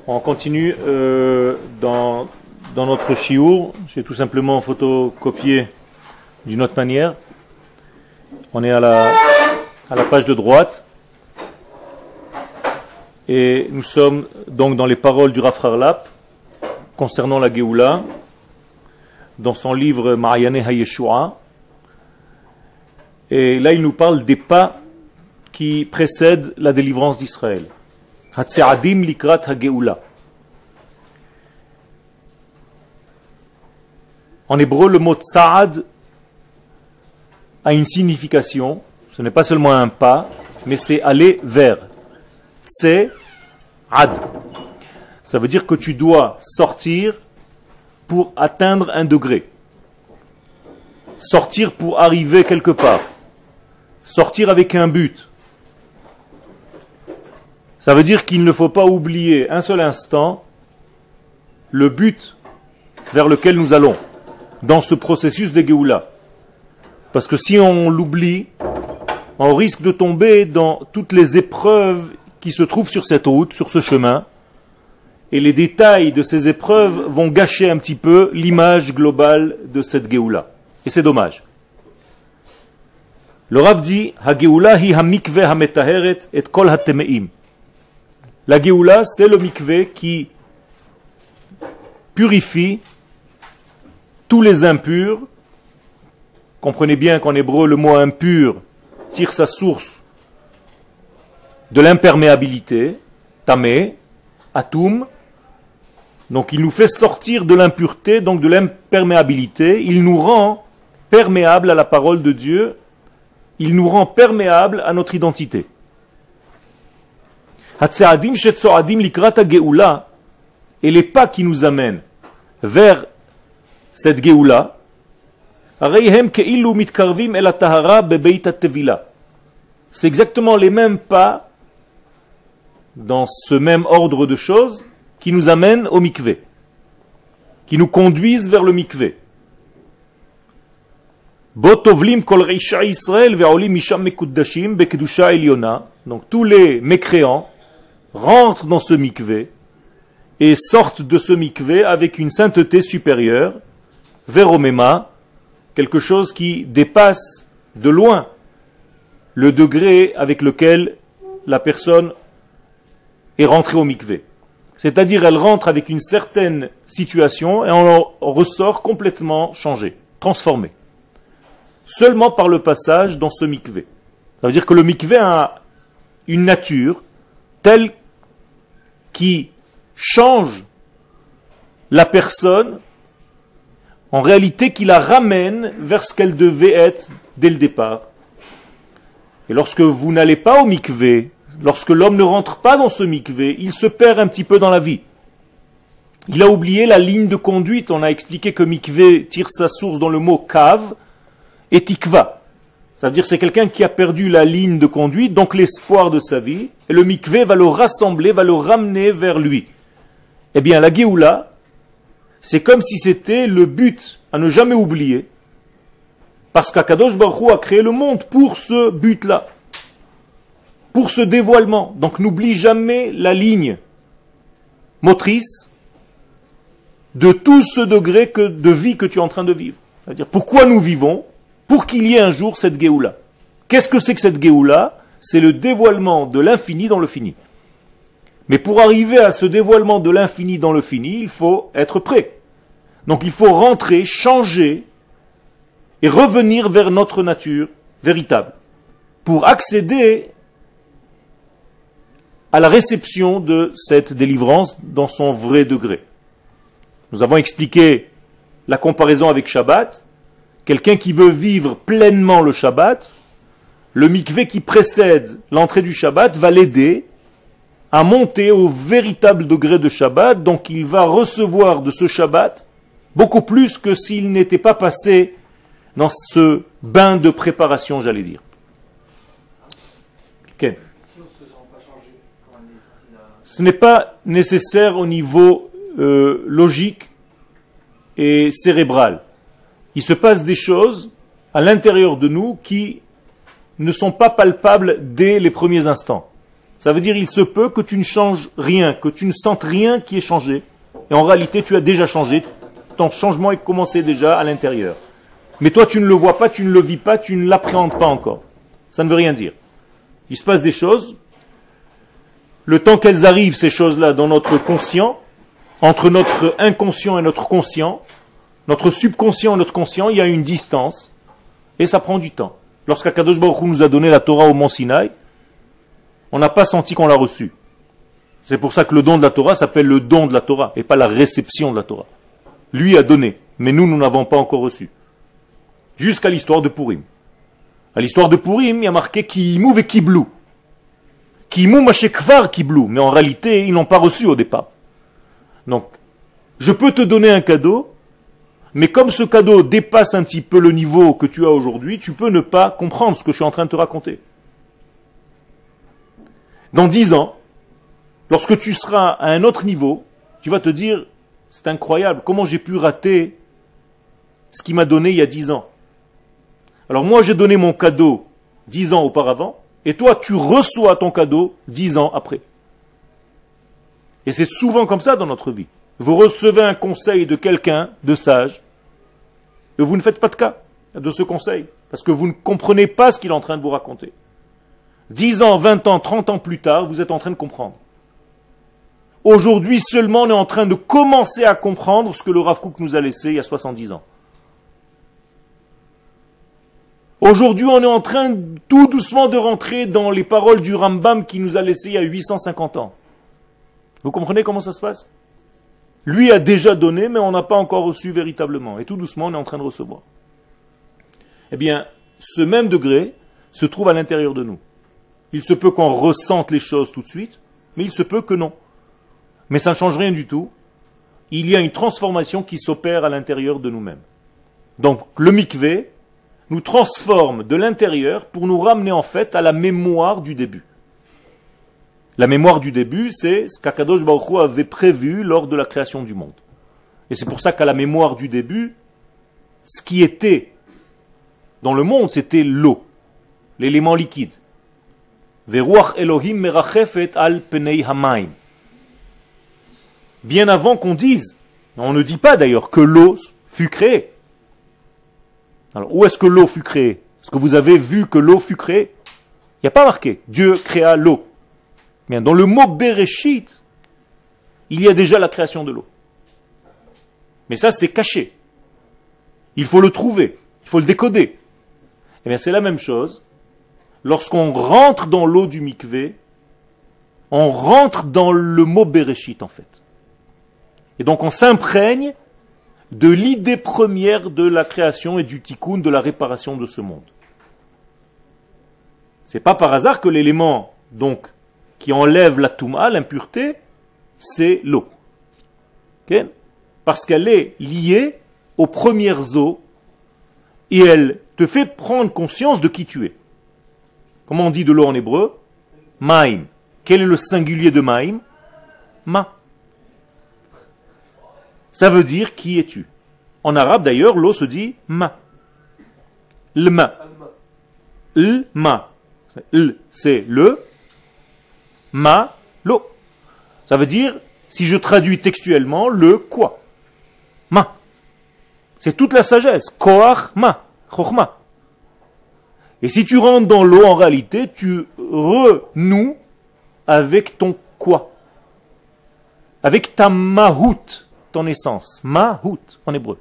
On continue dans notre shiur. J'ai tout simplement photocopié d'une autre manière. On est à la page de droite. Et nous sommes donc dans les paroles du Rav Harlap concernant la Géoula, dans son livre Ma'ayaneh HaYeshua. Et là, il nous parle des pas qui précèdent la délivrance d'Israël. Hatse'adim likrat ha-Géoula. En hébreu, le mot tsa'ad a une signification. Ce n'est pas seulement un pas, mais c'est aller vers. Tse'ad. Ça veut dire que tu dois sortir pour atteindre un degré. Sortir pour arriver quelque part. Sortir avec un but. Ça veut dire qu'il ne faut pas oublier un seul instant le but vers lequel nous allons dans ce processus de Géoula. Parce que si on l'oublie, on risque de tomber dans toutes les épreuves qui se trouvent sur cette route, sur ce chemin, et les détails de ces épreuves vont gâcher un petit peu l'image globale de cette Géoula. Et c'est dommage. Le Rav dit, Ha-Géoula hi ha-mikveh ha-metaheret et kol ha-temeim. La Géoula, c'est le mikvé qui purifie tous les impurs. Comprenez bien qu'en hébreu, le mot impur tire sa source de l'imperméabilité, tamé, atum. Donc il nous fait sortir de l'impureté, donc de l'imperméabilité. Il nous rend perméable à la parole de Dieu. Il nous rend perméable à notre identité. Hatse'adim shetzo'adim likrat ha-Géoula, et les pas qui nous amènent vers cette Géoula, areihem ke'ilu mitkarvim el ha-tahara bebeit ha-tevila. C'est exactement les mêmes pas, dans ce même ordre de choses, qui nous amènent au mikvé, qui nous conduisent vers le mikvé. Botovlim kol reisha Israël ve'olim misham mekuddashim bekedusha eliona. Donc tous les mécréants rentrent dans ce mikvé et sortent de ce mikvé avec une sainteté supérieure, veromema, quelque chose qui dépasse de loin le degré avec lequel la personne est rentrée au mikvé. C'est-à-dire elle rentre avec une certaine situation et on ressort complètement changé, transformé. Seulement par le passage dans ce mikvé. Ça veut dire que le mikvé a une nature telle qui change la personne, en réalité qui la ramène vers ce qu'elle devait être dès le départ. Et lorsque vous n'allez pas au mikvé, lorsque l'homme ne rentre pas dans ce mikvé, il se perd un petit peu dans la vie. Il a oublié la ligne de conduite. On a expliqué que mikvé tire sa source dans le mot kav et tikva. Ça veut dire que c'est quelqu'un qui a perdu la ligne de conduite, donc l'espoir de sa vie, et le mikvé va le rassembler, va le ramener vers lui. Eh bien, la Géoula, c'est comme si c'était le but à ne jamais oublier, parce qu'Akadosh Baruch Hu a créé le monde pour ce but-là, pour ce dévoilement. Donc n'oublie jamais la ligne motrice de tout ce degré de vie que tu es en train de vivre. C'est-à-dire, pourquoi nous vivons? Pour qu'il y ait un jour cette Géoula. Qu'est-ce que c'est que cette Géoula? C'est le dévoilement de l'infini dans le fini. Mais pour arriver à ce dévoilement de l'infini dans le fini, il faut être prêt. Donc il faut rentrer, changer et revenir vers notre nature véritable pour accéder à la réception de cette délivrance dans son vrai degré. Nous avons expliqué la comparaison avec Shabbat. Quelqu'un qui veut vivre pleinement le Shabbat, le mikvé qui précède l'entrée du Shabbat va l'aider à monter au véritable degré de Shabbat, donc il va recevoir de ce Shabbat beaucoup plus que s'il n'était pas passé dans ce bain de préparation, j'allais dire. Okay. Ce n'est pas nécessaire au niveau logique et cérébral. Il se passe des choses à l'intérieur de nous qui ne sont pas palpables dès les premiers instants. Ça veut dire il se peut que tu ne changes rien, que tu ne sentes rien qui est changé. Et en réalité, tu as déjà changé. Ton changement est commencé déjà à l'intérieur. Mais toi, tu ne le vois pas, tu ne le vis pas, tu ne l'appréhendes pas encore. Ça ne veut rien dire. Il se passe des choses. Le temps qu'elles arrivent, ces choses-là, dans notre conscient, entre notre inconscient et notre conscient, notre subconscient et notre conscient, il y a une distance. Et ça prend du temps. Lorsqu'Akadosh Baruch Hu nous a donné la Torah au Mont Sinaï, on n'a pas senti qu'on l'a reçue. C'est pour ça que le don de la Torah s'appelle le don de la Torah, et pas la réception de la Torah. Lui a donné, mais nous n'avons pas encore reçu. Jusqu'à l'histoire de Purim. À l'histoire de Purim, il y a marqué Ki'imu ve Kiblu. Ki'imu mashekvar Kiblu. Mais en réalité, ils n'ont pas reçu au départ. Donc, je peux te donner un cadeau, mais comme ce cadeau dépasse un petit peu le niveau que tu as aujourd'hui, tu peux ne pas comprendre ce que je suis en train de te raconter. Dans 10 ans, lorsque tu seras à un autre niveau, tu vas te dire, c'est incroyable, comment j'ai pu rater ce qu'il m'a donné il y a 10 ans. Alors moi j'ai donné mon cadeau 10 ans auparavant, et toi tu reçois ton cadeau 10 ans après. Et c'est souvent comme ça dans notre vie. Vous recevez un conseil de quelqu'un de sage, et vous ne faites pas de cas de ce conseil, parce que vous ne comprenez pas ce qu'il est en train de vous raconter. 10 ans, 20 ans, 30 ans plus tard, vous êtes en train de comprendre. Aujourd'hui seulement, on est en train de commencer à comprendre ce que le Rav Kook nous a laissé il y a 70 ans. Aujourd'hui, on est en train tout doucement de rentrer dans les paroles du Rambam qui nous a laissé il y a 850 ans. Vous comprenez comment ça se passe? Lui a déjà donné, mais on n'a pas encore reçu véritablement. Et tout doucement, on est en train de recevoir. Eh bien, ce même degré se trouve à l'intérieur de nous. Il se peut qu'on ressente les choses tout de suite, mais il se peut que non. Mais ça ne change rien du tout. Il y a une transformation qui s'opère à l'intérieur de nous-mêmes. Donc, le mikvé nous transforme de l'intérieur pour nous ramener en fait à la mémoire du début. La mémoire du début, c'est ce qu'Akadosh Baruch Hu avait prévu lors de la création du monde. Et c'est pour ça qu'à la mémoire du début, ce qui était dans le monde, c'était l'eau, l'élément liquide. Veruach Elohim merachefet al penei hamayim. Bien avant qu'on dise, on ne dit pas d'ailleurs que l'eau fut créée. Alors, où est-ce que l'eau fut créée? Est-ce que vous avez vu que l'eau fut créée? Il n'y a pas marqué. Dieu créa l'eau. Mais dans le mot Bereshit, il y a déjà la création de l'eau. Mais ça, c'est caché. Il faut le trouver. Il faut le décoder. Eh bien, c'est la même chose. Lorsqu'on rentre dans l'eau du mikvé, on rentre dans le mot Bereshit, en fait. Et donc, on s'imprègne de l'idée première de la création et du tikkun, de la réparation de ce monde. C'est pas par hasard que l'élément, donc, qui enlève la touma, l'impureté, c'est l'eau. Okay? Parce qu'elle est liée aux premières eaux et elle te fait prendre conscience de qui tu es. Comment on dit de l'eau en hébreu? Maïm. Quel est le singulier de maïm? Ma. Ça veut dire qui es-tu. En arabe d'ailleurs, l'eau se dit ma. L'ma. L'ma. L, c'est le. Ma, l'eau. Ça veut dire, si je traduis textuellement, le quoi. Ma. C'est toute la sagesse. Koach ma. Chochma. Et si tu rentres dans l'eau, en réalité, tu renoues avec ton quoi. Avec ta mahout, ton essence. Mahout, en hébreu.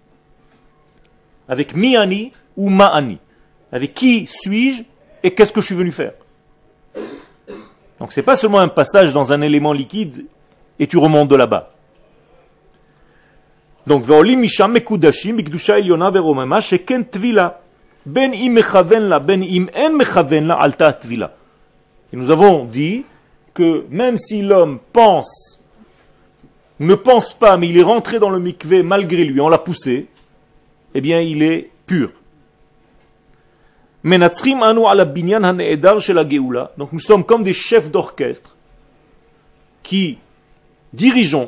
Avec miani ou ma'ani. Avec qui suis-je et qu'est-ce que je suis venu faire. Donc c'est pas seulement un passage dans un élément liquide et tu remontes de là-bas. Donc ve'olim misham mekudashim bikdusha elyona veromema sheken tvila ben im mechaven la ben im en mechaven la alta tvila. Et nous avons dit que même si l'homme pense, ne pense pas, mais il est rentré dans le mikvé malgré lui, on l'a poussé, eh bien il est pur. Donc nous sommes comme des chefs d'orchestre qui dirigeons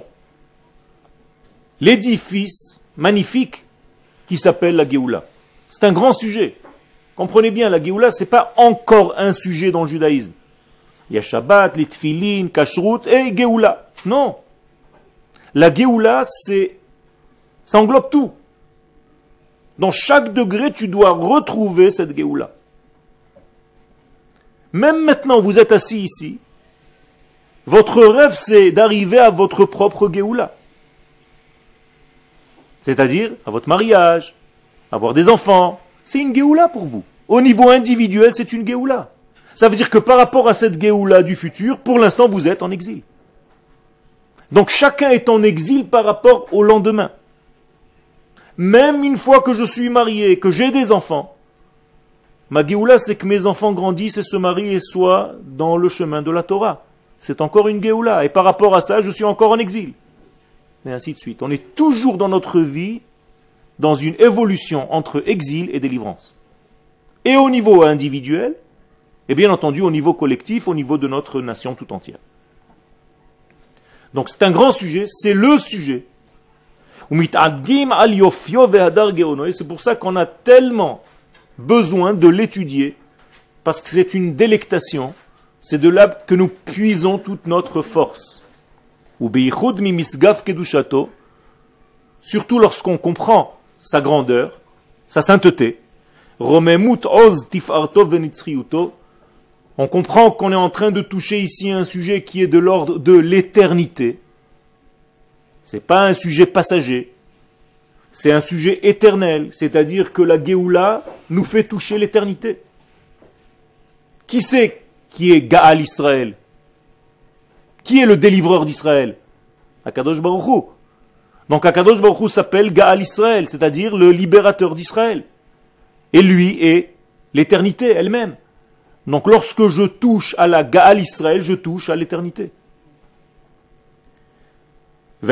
l'édifice magnifique qui s'appelle la Géoula. C'est un grand sujet. Comprenez bien, la Géoula, ce n'est pas encore un sujet dans le judaïsme. Il y a Shabbat, les Tfilin, Kashrut et Géoula. Non. La Géoula, ça englobe tout. Dans chaque degré, tu dois retrouver cette Géoula. Même maintenant, vous êtes assis ici. Votre rêve, c'est d'arriver à votre propre Géoula. C'est-à-dire à votre mariage, avoir des enfants. C'est une Géoula pour vous. Au niveau individuel, c'est une Géoula. Ça veut dire que par rapport à cette Géoula du futur, pour l'instant, vous êtes en exil. Donc chacun est en exil par rapport au lendemain. Même une fois que je suis marié, que j'ai des enfants, ma Géoula, c'est que mes enfants grandissent et se marient et soient dans le chemin de la Torah. C'est encore une Géoula. Et par rapport à ça, je suis encore en exil. Et ainsi de suite. On est toujours dans notre vie dans une évolution entre exil et délivrance. Et au niveau individuel, et bien entendu au niveau collectif, au niveau de notre nation tout entière. Donc c'est un grand sujet, c'est le sujet. Et c'est pour ça qu'on a tellement besoin de l'étudier, parce que c'est une délectation, c'est de là que nous puisons toute notre force. Surtout lorsqu'on comprend sa grandeur, sa sainteté, on comprend qu'on est en train de toucher ici un sujet qui est de l'ordre de l'éternité. C'est pas un sujet passager, c'est un sujet éternel, c'est-à-dire que la Géoula nous fait toucher l'éternité. Qui c'est qui est Gaal Israël? Qui est le délivreur d'Israël? Akadosh Baruch Hu. Donc Akadosh Baruch Hu s'appelle Gaal Israël, c'est-à-dire le libérateur d'Israël. Et lui est l'éternité elle-même. Donc lorsque je touche à la Gaal Israël, je touche à l'éternité. Nous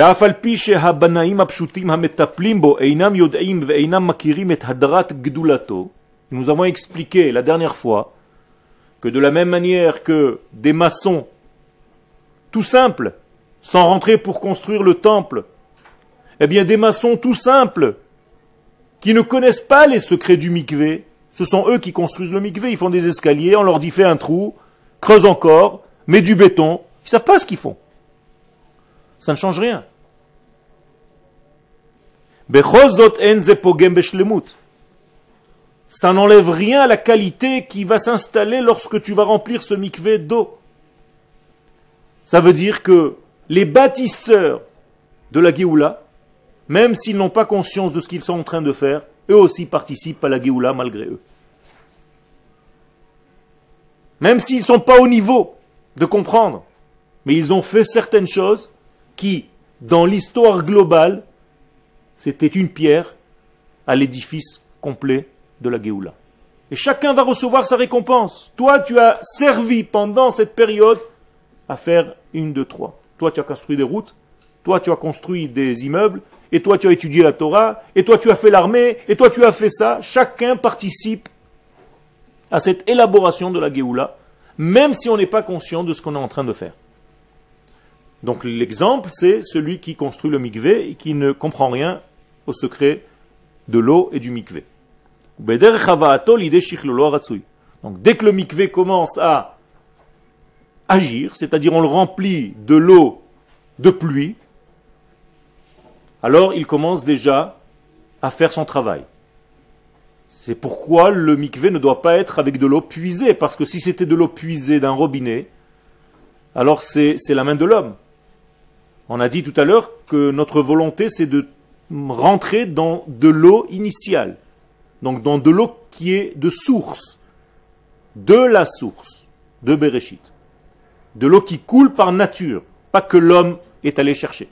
avons expliqué la dernière fois que de la même manière que des maçons tout simples, sans rentrer pour construire le temple, eh bien des maçons tout simples, qui ne connaissent pas les secrets du mikvé, ce sont eux qui construisent le mikvé, ils font des escaliers, on leur dit fais un trou, creuse encore, mets du béton, ils ne savent pas ce qu'ils font. Ça ne change rien. Ça n'enlève rien à la qualité qui va s'installer lorsque tu vas remplir ce mikvé d'eau. Ça veut dire que les bâtisseurs de la Géoula, même s'ils n'ont pas conscience de ce qu'ils sont en train de faire, eux aussi participent à la Géoula malgré eux. Même s'ils ne sont pas au niveau de comprendre, mais ils ont fait certaines choses qui, dans l'histoire globale, c'était une pierre à l'édifice complet de la Géoula. Et chacun va recevoir sa récompense. Toi, tu as servi pendant cette période à faire 1, 2, 3. Toi, tu as construit des routes, toi, tu as construit des immeubles, et toi, tu as étudié la Torah, et toi, tu as fait l'armée, et toi, tu as fait ça. Chacun participe à cette élaboration de la Géoula, même si on n'est pas conscient de ce qu'on est en train de faire. Donc l'exemple, c'est celui qui construit le mikvé et qui ne comprend rien au secret de l'eau et du mikvé. Donc dès que le mikvé commence à agir, c'est-à-dire on le remplit de l'eau de pluie, alors il commence déjà à faire son travail. C'est pourquoi le mikvé ne doit pas être avec de l'eau puisée, parce que si c'était de l'eau puisée d'un robinet, alors c'est la main de l'homme. On a dit tout à l'heure que notre volonté, c'est de rentrer dans de l'eau initiale. Donc dans de l'eau qui est de source. De la source. De Bereshit. De l'eau qui coule par nature. Pas que l'homme est allé chercher.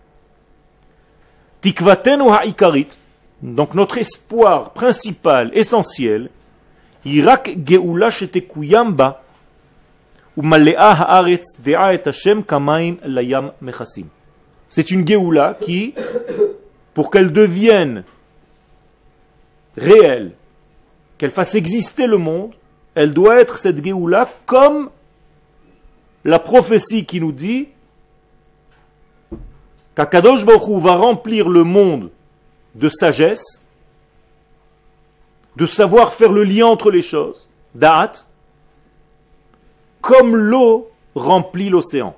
Tikvatenu ha'ikarit. Donc notre espoir principal, essentiel, Irak geula shetekuyamba. C'est une Géoula qui, pour qu'elle devienne réelle, qu'elle fasse exister le monde, elle doit être cette Géoula comme la prophétie qui nous dit qu'Akadosh Baruch Hu va remplir le monde de sagesse, de savoir faire le lien entre les choses, da'at, comme l'eau remplit l'océan.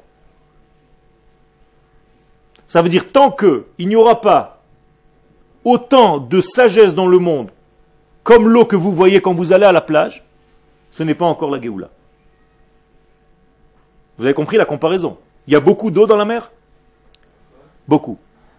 Ça veut dire tant qu'il n'y aura pas autant de sagesse dans le monde comme l'eau que vous voyez quand vous allez à la plage, ce n'est pas encore la Géoula. Vous avez compris la comparaison? Il y a beaucoup d'eau dans la mer? Beaucoup.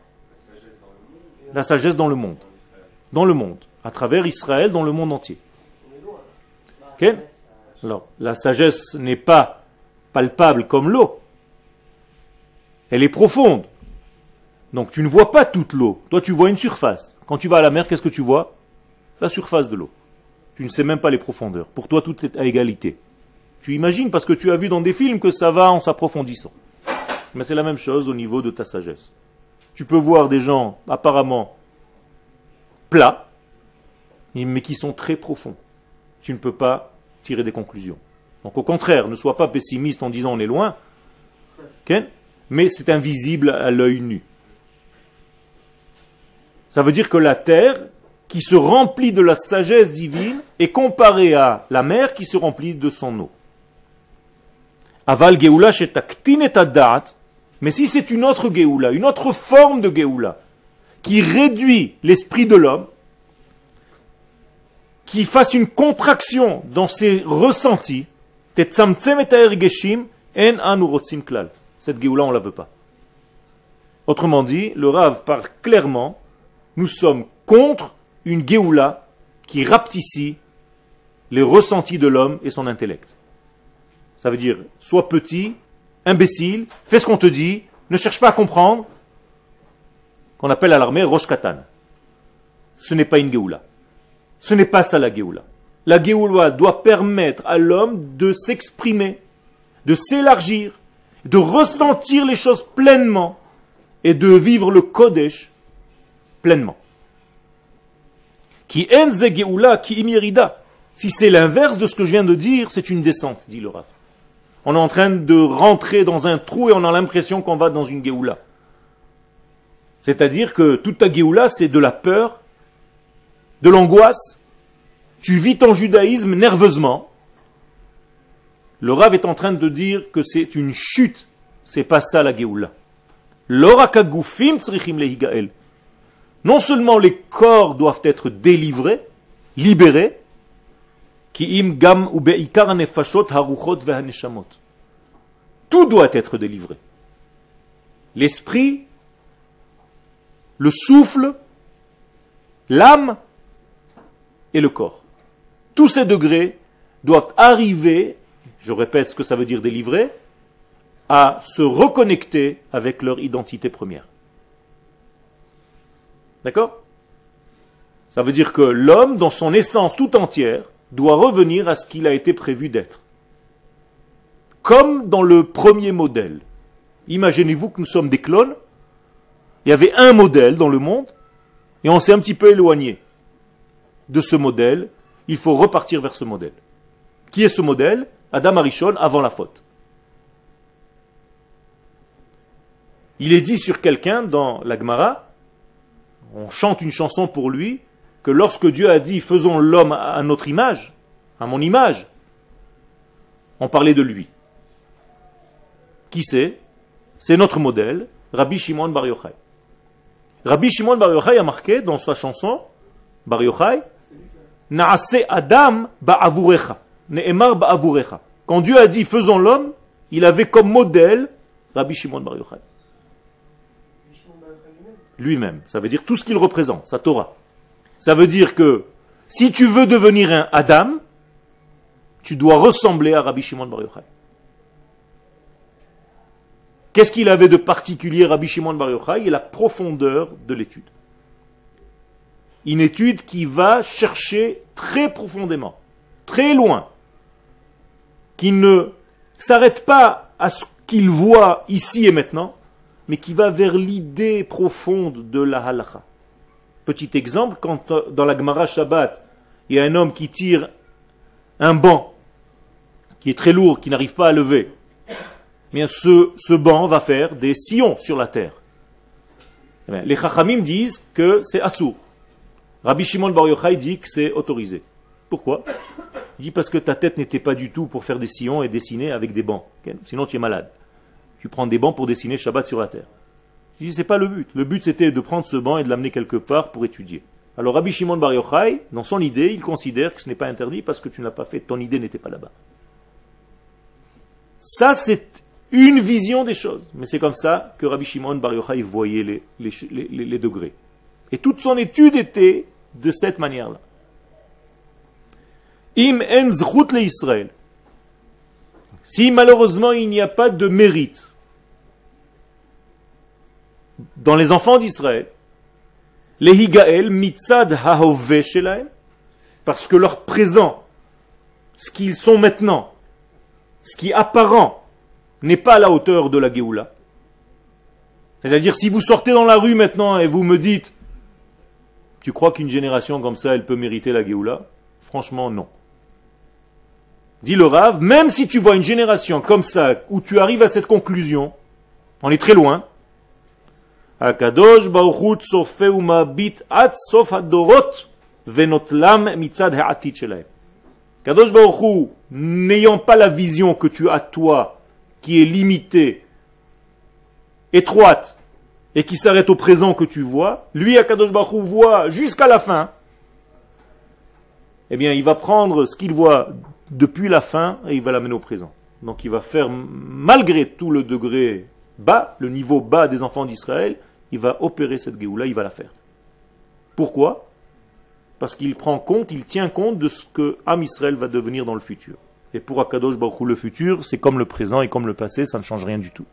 La sagesse dans le monde. Dans le monde. À travers Israël, dans le monde entier. Okay? Alors, la sagesse n'est pas palpable comme l'eau. Elle est profonde. Donc tu ne vois pas toute l'eau. Toi, tu vois une surface. Quand tu vas à la mer, qu'est-ce que tu vois? La surface de l'eau. Tu ne sais même pas les profondeurs. Pour toi, tout est à égalité. Tu imagines parce que tu as vu dans des films que ça va en s'approfondissant. Mais c'est la même chose au niveau de ta sagesse. Tu peux voir des gens apparemment plats, mais qui sont très profonds. Tu ne peux pas tirer des conclusions. Donc au contraire, ne sois pas pessimiste en disant on est loin, okay? Mais c'est invisible à l'œil nu. Ça veut dire que la terre qui se remplit de la sagesse divine est comparée à la mer qui se remplit de son eau. Aval Geoula shetaktin et adat, mais si c'est une autre Geoula, une autre forme de Geoula, qui réduit l'esprit de l'homme, qui fasse une contraction dans ses ressentis, cette Geoula on ne la veut pas. Autrement dit, le Rav parle clairement, nous sommes contre une Géoula qui rapetissit les ressentis de l'homme et son intellect. Ça veut dire, sois petit, imbécile, fais ce qu'on te dit, ne cherche pas à comprendre, qu'on appelle à l'armée Rosh Katan. Ce n'est pas une Géoula. Ce n'est pas ça la Géoula. La Géoula doit permettre à l'homme de s'exprimer, de s'élargir, de ressentir les choses pleinement et de vivre le Kodesh pleinement. Qui enze Géoula, qui imirida. Si c'est l'inverse de ce que je viens de dire, c'est une descente, dit le Rav. On est en train de rentrer dans un trou et on a l'impression qu'on va dans une Géoula. C'est-à-dire que toute ta Géoula, c'est de la peur, de l'angoisse. Tu vis ton judaïsme nerveusement. Le Rav est en train de dire que c'est une chute. C'est pas ça la Géoula. L'orakagufim tzrichim lehigael. Non seulement les corps doivent être délivrés, libérés, ki gam u beikar nefashot haruchot vehaneshamot. Tout doit être délivré. L'esprit, le souffle, l'âme et le corps. Tous ces degrés doivent arriver, je répète ce que ça veut dire délivrer, à se reconnecter avec leur identité première. D'accord? Ça veut dire que l'homme, dans son essence tout entière, doit revenir à ce qu'il a été prévu d'être. Comme dans le premier modèle. Imaginez-vous que nous sommes des clones. Il y avait un modèle dans le monde et on s'est un petit peu éloigné de ce modèle. Il faut repartir vers ce modèle. Qui est ce modèle? Adam Arishon avant la faute. Il est dit sur quelqu'un dans la Gemara, on chante une chanson pour lui, que lorsque Dieu a dit « faisons l'homme à notre image, à mon image », on parlait de lui. Qui c'est? C'est notre modèle, Rabbi Shimon Bar Yochai. Rabbi Shimon Bar Yochai a marqué dans sa chanson, Bar Yochai, « Naase Adam ba'avurecha » Ne'emar ba'avurecha. Quand Dieu a dit « faisons l'homme », il avait comme modèle Rabbi Shimon Bar Yochai. Lui-même. Ça veut dire tout ce qu'il représente, sa Torah. Ça veut dire que si tu veux devenir un Adam, tu dois ressembler à Rabbi Shimon Bar Yochai. Qu'est-ce qu'il avait de particulier Rabbi Shimon Bar Yochai? Et la profondeur de l'étude. Une étude qui va chercher très profondément, très loin, qui ne s'arrête pas à ce qu'il voit ici et maintenant, mais qui va vers l'idée profonde de la halakha. Petit exemple, quand dans la Gemara Shabbat, il y a un homme qui tire un banc qui est très lourd, qui n'arrive pas à lever, eh bien ce banc va faire des sillons sur la terre. Eh bien, les Chachamim disent que c'est assour. Rabbi Shimon Bar Yochai dit que c'est autorisé. Pourquoi? Il dit parce que ta tête n'était pas du tout pour faire des sillons et dessiner avec des bancs. Sinon tu es malade. Tu prends des bancs pour dessiner Shabbat sur la terre. Il dit c'est pas le but. Le but c'était de prendre ce banc et de l'amener quelque part pour étudier. Alors Rabbi Shimon Bar Yochai, dans son idée, il considère que ce n'est pas interdit parce que tu ne l'as pas fait, ton idée n'était pas là-bas. Ça c'est une vision des choses. Mais c'est comme ça que Rabbi Shimon Bar Yochai voyait les degrés. Et toute son étude était de cette manière-là. Im en zchut le Israël. Si malheureusement il n'y a pas de mérite dans les enfants d'Israël, les higael mitzad hahove shelaim, parce que leur présent, ce qu'ils sont maintenant, ce qui est apparent, n'est pas à la hauteur de la Géoula. C'est-à-dire, si vous sortez dans la rue maintenant et vous me dites, tu crois qu'une génération comme ça, elle peut mériter la Géoula? Franchement, non. Dit le Rav, même si tu vois une génération comme ça, où tu arrives à cette conclusion, on est très loin. Akadosh Baruch Hu tsofe umabit ad sof hadorot venotlam mitzad ha'atit shelaim. Kadosh Baruch Hu, n'ayant pas la vision que tu as toi, qui est limitée, étroite, et qui s'arrête au présent que tu vois, lui, Akadosh Baruch Hu, voit jusqu'à la fin. Eh bien, il va prendre ce qu'il voit depuis la fin et il va l'amener au présent. Donc il va faire, malgré tout le degré bas, le niveau bas des enfants d'Israël, il va opérer cette Géoula, il va la faire. Pourquoi? Parce qu'il prend compte, il tient compte de ce que Am Israël va devenir dans le futur. Et pour Akadosh Baruch Hu, le futur, c'est comme le présent et comme le passé, ça ne change rien du tout.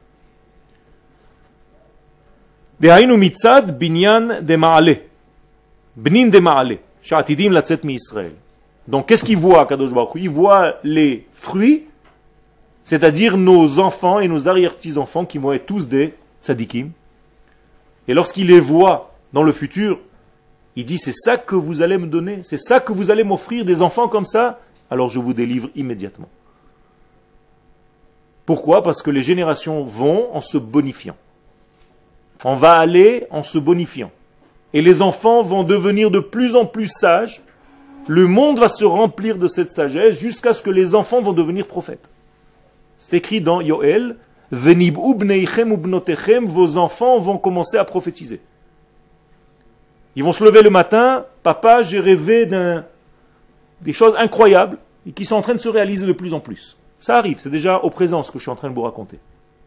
Dehainu mitzad binyan de ma'ale. Bnin de ma'ale. Sha'atidim latzet mi Israël. Donc, qu'est-ce qu'il voit, Kadosh Baruch Hu? Il voit les fruits, c'est-à-dire nos enfants et nos arrière-petits-enfants qui vont être tous des tzadikim. Et lorsqu'il les voit dans le futur, il dit, c'est ça que vous allez me donner, c'est ça que vous allez m'offrir, des enfants comme ça, alors je vous délivre immédiatement. Pourquoi? Parce que les générations vont en se bonifiant. On va aller en se bonifiant. Et les enfants vont devenir de plus en plus sages. Le monde va se remplir de cette sagesse jusqu'à ce que les enfants vont devenir prophètes. C'est écrit dans Yoël, Venib'u bneichem ubnotechem, vos enfants vont commencer à prophétiser. Ils vont se lever le matin, papa, j'ai rêvé des choses incroyables et qui sont en train de se réaliser de plus en plus. Ça arrive, c'est déjà au présent ce que je suis en train de vous raconter.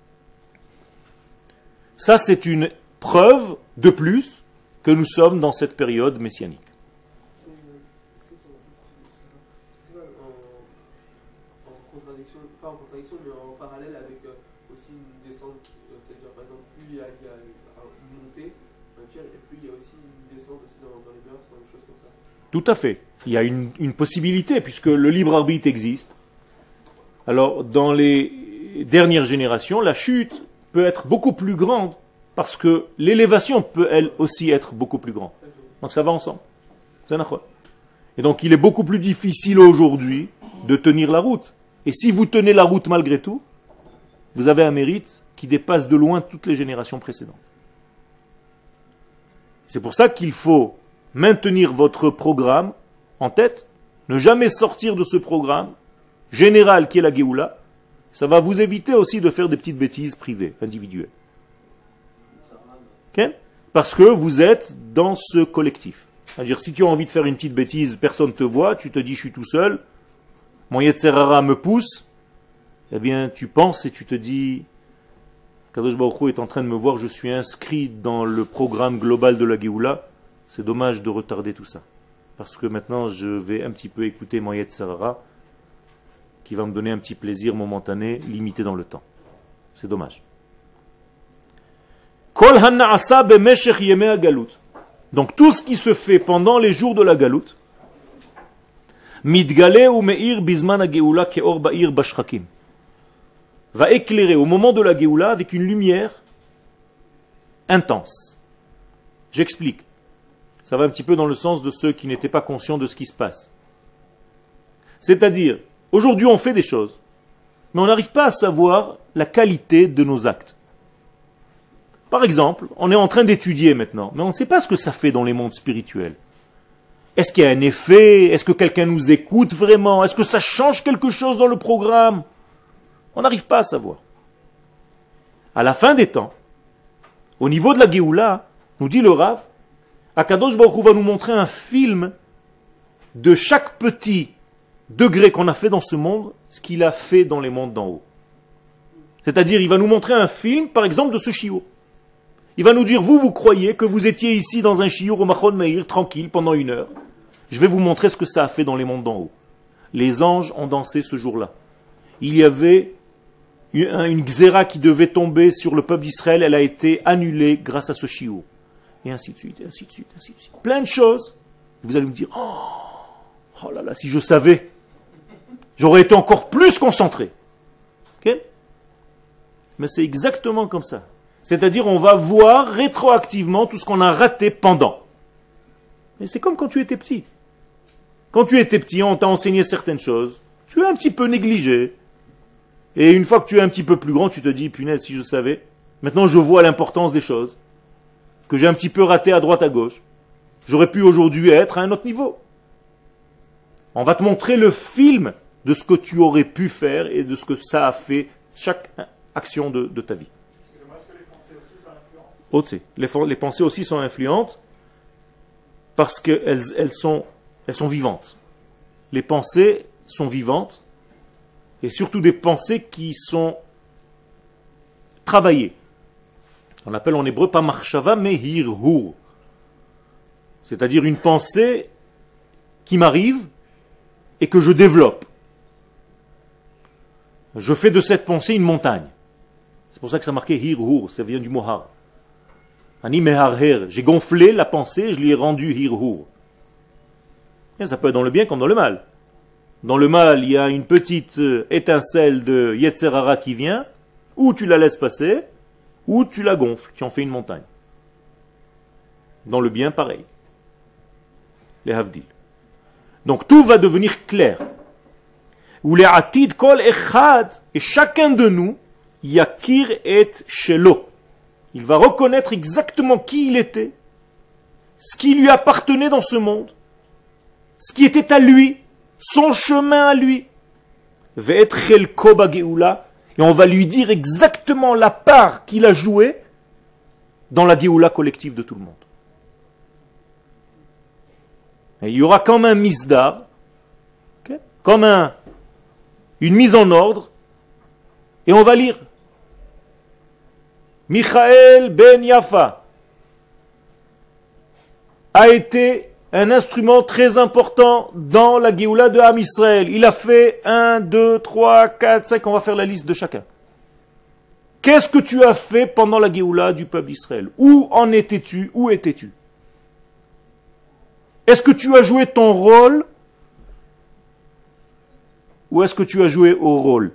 Ça, c'est une preuve de plus que nous sommes dans cette période messianique. Pas en contradiction, mais en parallèle avec aussi une descente, c'est-à-dire par exemple, plus il y a une montée, et plus il y a aussi une descente aussi dans les mœurs, dans des choses comme ça. Tout à fait. Il y a une possibilité, puisque le libre arbitre existe. Alors, dans les dernières générations, la chute peut être beaucoup plus grande, parce que l'élévation peut, elle aussi, être beaucoup plus grande. Donc ça va ensemble. Et donc, il est beaucoup plus difficile aujourd'hui de tenir la route. Et si vous tenez la route malgré tout, vous avez un mérite qui dépasse de loin toutes les générations précédentes. C'est pour ça qu'il faut maintenir votre programme en tête, ne jamais sortir de ce programme général qui est la Géoula. Ça va vous éviter aussi de faire des petites bêtises privées, individuelles. Okay? Parce que vous êtes dans ce collectif. C'est-à-dire, si tu as envie de faire une petite bêtise, personne ne te voit, tu te dis je suis tout seul, mon Yetzer Hara me pousse, eh bien tu penses et tu te dis, Kadosh Baruch Hu est en train de me voir, je suis inscrit dans le programme global de la Géoula, c'est dommage de retarder tout ça. Parce que maintenant je vais un petit peu écouter mon Yetzer Hara, qui va me donner un petit plaisir momentané, limité dans le temps. C'est dommage. Kol ha'na'asa b'meshech yemei hagalut. Donc tout ce qui se fait pendant les jours de la Galout, Midgale ou meir bizman ha-geoula ke'or ba'ir bashchakim, va éclairer au moment de la Géoula avec une lumière intense. J'explique. Ça va un petit peu dans le sens de ceux qui n'étaient pas conscients de ce qui se passe. C'est-à-dire, aujourd'hui on fait des choses, mais on n'arrive pas à savoir la qualité de nos actes. Par exemple, on est en train d'étudier maintenant, mais on ne sait pas ce que ça fait dans les mondes spirituels. Est-ce qu'il y a un effet? Est-ce que quelqu'un nous écoute vraiment? Est-ce que ça change quelque chose dans le programme? On n'arrive pas à savoir. À la fin des temps, au niveau de la Géoula, nous dit le Rav, Akadosh Baruch Hu va nous montrer un film de chaque petit degré qu'on a fait dans ce monde, ce qu'il a fait dans les mondes d'en haut. C'est-à-dire, il va nous montrer un film, par exemple, de ce shiur. Il va nous dire, vous croyez que vous étiez ici dans un shiur au Machon Meir, tranquille, pendant 1 heure. Je vais vous montrer ce que ça a fait dans les mondes d'en haut. Les anges ont dansé ce jour-là. Il y avait une xéra qui devait tomber sur le peuple d'Israël, elle a été annulée grâce à ce shiur. Et ainsi de suite, et ainsi de suite, ainsi de suite. Plein de choses. Vous allez me dire, oh là là, si je savais, j'aurais été encore plus concentré. Ok? Mais c'est exactement comme ça. C'est-à-dire, on va voir rétroactivement tout ce qu'on a raté pendant. Et c'est comme quand tu étais petit. Quand tu étais petit, on t'a enseigné certaines choses. Tu as un petit peu négligé. Et une fois que tu es un petit peu plus grand, tu te dis, punaise, si je savais. Maintenant, je vois l'importance des choses. Que j'ai un petit peu raté à droite, à gauche. J'aurais pu aujourd'hui être à un autre niveau. On va te montrer le film de ce que tu aurais pu faire et de ce que ça a fait, chaque action de ta vie. Excusez-moi, est-ce que les pensées aussi sont influentes? Les pensées aussi sont influentes parce qu'elles sont vivantes. Les pensées sont vivantes et surtout des pensées qui sont travaillées. On appelle en hébreu pas marshava mais hirhur. C'est-à-dire une pensée qui m'arrive et que je développe. Je fais de cette pensée une montagne. C'est pour ça que ça marquait hirhur, ça vient du mot har. Ani meharher, j'ai gonflé la pensée, je lui ai rendu hirhur. Et ça peut être dans le bien comme dans le mal. Dans le mal, il y a une petite étincelle de Yetzer Hara qui vient, ou tu la laisses passer, ou tu la gonfles, tu en fais une montagne. Dans le bien, pareil. Les havdil. Donc tout va devenir clair. Ou les atid kol echad, et chacun de nous, yakir et shelo. Il va reconnaître exactement qui il était, ce qui lui appartenait dans ce monde, ce qui était à lui, son chemin à lui. Ve'et chelko ba'geoula, et on va lui dire exactement la part qu'il a jouée dans la geoula collective de tout le monde. Et il y aura comme un misdar, okay, comme une mise en ordre, et on va lire. Michael ben Yafa a été un instrument très important dans la Géoula de Am Israël. Il a fait 1, 2, 3, 4, 5, on va faire la liste de chacun. Qu'est-ce que tu as fait pendant la Géoula du peuple d'Israël? Où en étais-tu? Où étais-tu? Est-ce que tu as joué ton rôle? Ou est-ce que tu as joué au rôle?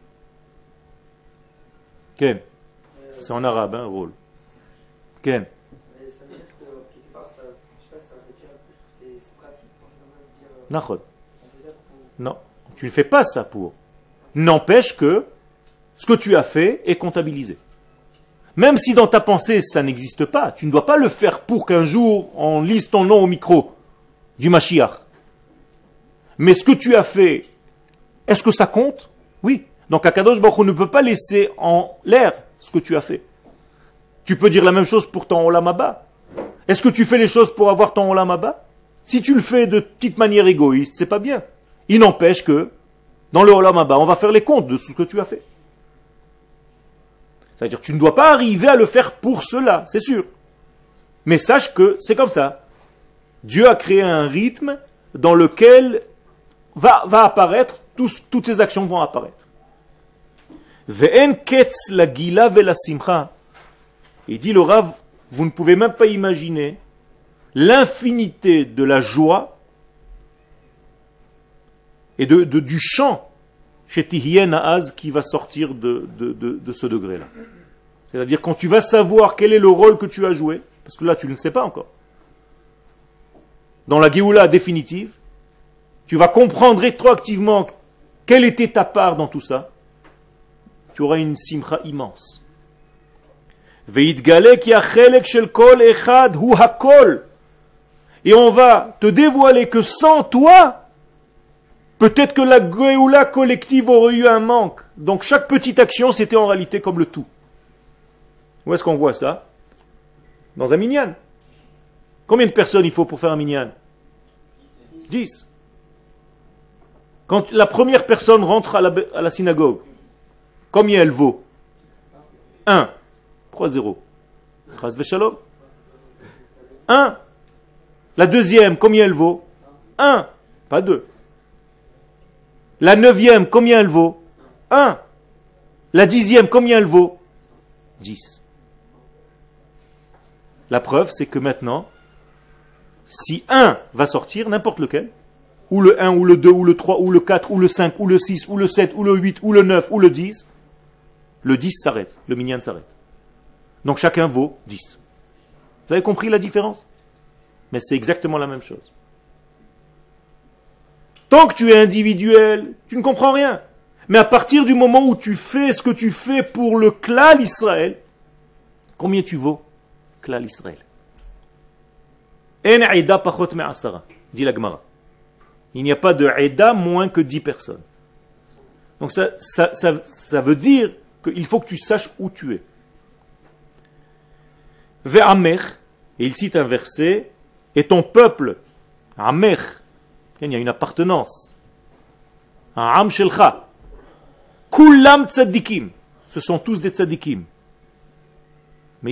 Ken? C'est en arabe, hein, rôle. Ken? Ça veut dire que quelque part, ça, je sais pas si ça veut dire, je trouve que c'est pratique quand c'est normal de dire. Nachod. On fait ça pour. Non, tu ne fais pas ça pour. N'empêche que ce que tu as fait est comptabilisé. Même si dans ta pensée ça n'existe pas, tu ne dois pas le faire pour qu'un jour on lise ton nom au micro du Mashiach. Mais ce que tu as fait, est-ce que ça compte? Oui. Donc Akadosh Baruch Hu ne peut pas laisser en l'air ce que tu as fait. Tu peux dire la même chose pour ton Olam Haba. Est-ce que tu fais les choses pour avoir ton Olam Haba? Si tu le fais de petite manière égoïste, c'est pas bien. Il n'empêche que dans le Olam Haba, on va faire les comptes de ce que tu as fait. C'est-à-dire, tu ne dois pas arriver à le faire pour cela, c'est sûr. Mais sache que c'est comme ça. Dieu a créé un rythme dans lequel va apparaître, toutes tes actions vont apparaître. Ve'en ketz la gila ve la simcha. Il dit le Rav, vous ne pouvez même pas imaginer l'infinité de la joie et du chant chez Tihien Aaz qui va sortir de ce degré-là. C'est-à-dire quand tu vas savoir quel est le rôle que tu as joué, parce que là tu ne le sais pas encore, dans la Géoula définitive, tu vas comprendre rétroactivement quelle était ta part dans tout ça, tu auras une simcha immense. Et on va te dévoiler que sans toi, peut-être que la Géoula collective aurait eu un manque. Donc chaque petite action, c'était en réalité comme le tout. Où est-ce qu'on voit ça? Dans un minyan. Combien de personnes il faut pour faire un minyan? 10. Quand la première personne rentre à la synagogue, combien elle vaut? 1. Pourquoi 0? Chas v'shalom. 1. La deuxième, combien elle vaut? 1. Pas 2. La 9e, combien elle vaut? 1. La 10e, combien elle vaut? 10. La preuve, c'est que maintenant, si 1 va sortir, n'importe lequel, ou le 1, ou le 2, ou le 3, ou le 4, ou le 5, ou le 6, ou le 7, ou le 8, ou le 9, ou le 10 s'arrête, le minyan s'arrête. Donc chacun vaut 10. Vous avez compris la différence? Mais c'est exactement la même chose. Tant que tu es individuel, tu ne comprends rien. Mais à partir du moment où tu fais ce que tu fais pour le klal Israël, combien tu vaux? Klal Israël. En aïda pachot me'asara, dit la Gemara. Il n'y a pas de aïda moins que 10 personnes. Donc ça veut dire qu'il faut que tu saches où tu es. Ve'amer, et il cite un verset, et ton peuple, Amer, il y a une appartenance, Am Shelcha, Kulam Tzadikim, ce sont tous des Tzadikim. Mais il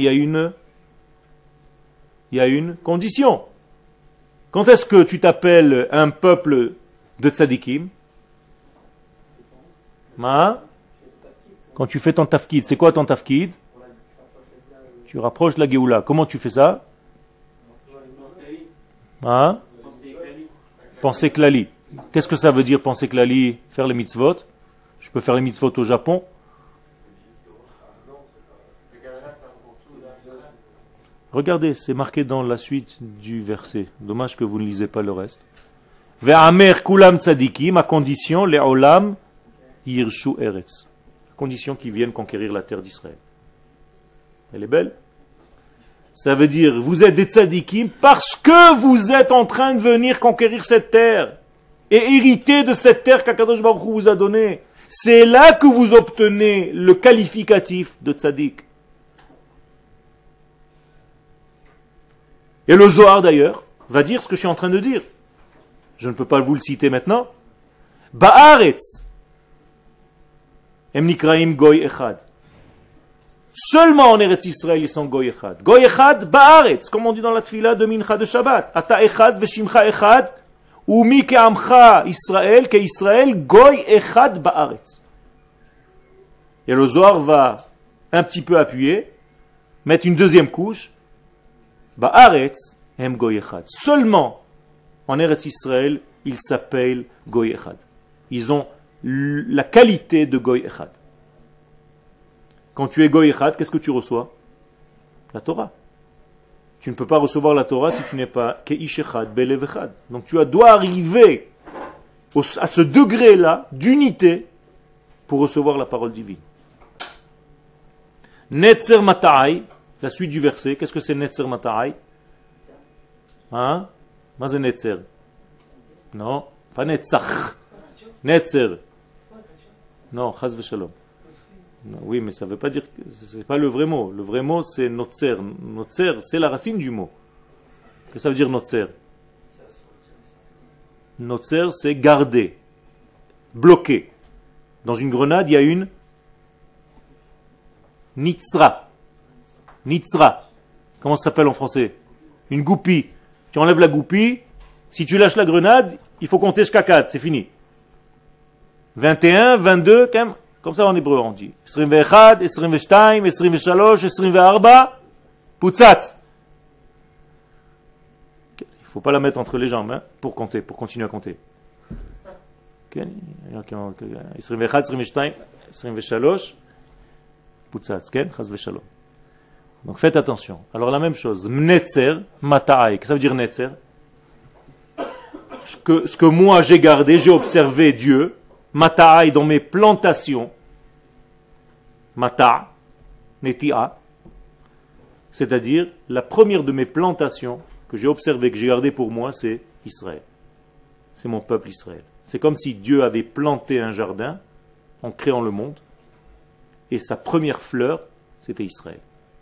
y a une condition. Quand est-ce que tu t'appelles un peuple de Tzadikim? Quand tu fais ton tafkid, c'est quoi ton tafkid? Tu rapproches la Géoula. Comment tu fais ça? Penser klali. Qu'est-ce que ça veut dire penser klali? Faire les mitzvot. Je peux faire les mitzvot au Japon. Regardez, c'est marqué dans la suite du verset. Dommage que vous ne lisez pas le reste. Ve'amer kulam tzadikim, à condition, les olam yirshu eretz. À condition qu'ils viennent conquérir la terre d'Israël. Elle est belle? Ça veut dire, vous êtes des tzadikim parce que vous êtes en train de venir conquérir cette terre et hériter de cette terre qu'Akadosh Baruch Hu vous a donnée. C'est là que vous obtenez le qualificatif de tzadik. Et le Zohar d'ailleurs va dire ce que je suis en train de dire. Je ne peux pas vous le citer maintenant. Ba'aretz em nikraim goy echad. Seulement en Eretz Israël, ils sont Goy Echad. Goy Echad ba'aretz, comme on dit dans la tfila de Mincha de Shabbat. Ata Echad veshimcha Echad, ou mi ke'amcha Israël, Israël, Goy Echad ba'aretz. Et le Zohar va un petit peu appuyer, mettre une deuxième couche. Ba'aretz em Goy Echad. Seulement en Eretz Israël, ils s'appellent Goy Echad. Ils ont la qualité de Goy Echad. Quand tu es Goy Echad, qu'est-ce que tu reçois? La Torah. Tu ne peux pas recevoir la Torah si tu n'es pas Keish Echad, Belev Echad. Donc tu dois arriver à ce degré-là d'unité pour recevoir la parole divine. Netzer Mata'ai, la suite du verset, qu'est-ce que c'est Netzer Mata'ai? Hein? Mazé Netzer? Non, pas Netzach. Netzer. Non, Chaz v'Shalom. Oui, mais ça ne veut pas dire que ce n'est pas le vrai mot. Le vrai mot, c'est notzer. Notzer, c'est la racine du mot. Qu'est-ce que ça veut dire notzer? Notzer, c'est garder, bloquer. Dans une grenade, il y a une nitzra. Nitzra. Comment ça s'appelle en français? Une goupille. Tu enlèves la goupille. Si tu lâches la grenade, il faut compter jusqu'à 4. C'est fini. 21, 22, quand même. Comme ça en hébreu on dit. 21, 22, 23, 24, putzatz. Il ne faut pas la mettre entre les jambes hein, pour compter, pour continuer à compter. 21, 22, 23, putzatz. Chaz v'shalom. Donc faites attention. Alors la même chose. Mnetzer, mata'ai. Qu'est-ce que ça veut dire netzer? Ce que moi j'ai gardé, j'ai observé Dieu. Mata'ai dans mes plantations. Mata, Netia, c'est-à-dire la première de mes plantations que que j'ai observé, que j'ai gardé pour moi, c'est Israël. C'est mon peuple Israël. C'est comme si Dieu avait planté un jardin en créant le monde, et sa première fleur, c'était Israël.